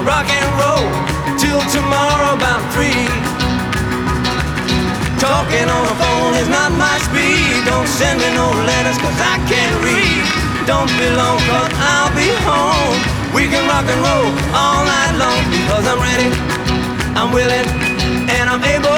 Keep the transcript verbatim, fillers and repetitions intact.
rock and roll till tomorrow about three. Talking on the phone is not my speed. Don't send me no letters cause I can't read. Don't be long cause I'll be home. We can rock and roll all night long because I'm ready, I'm willing, and I'm able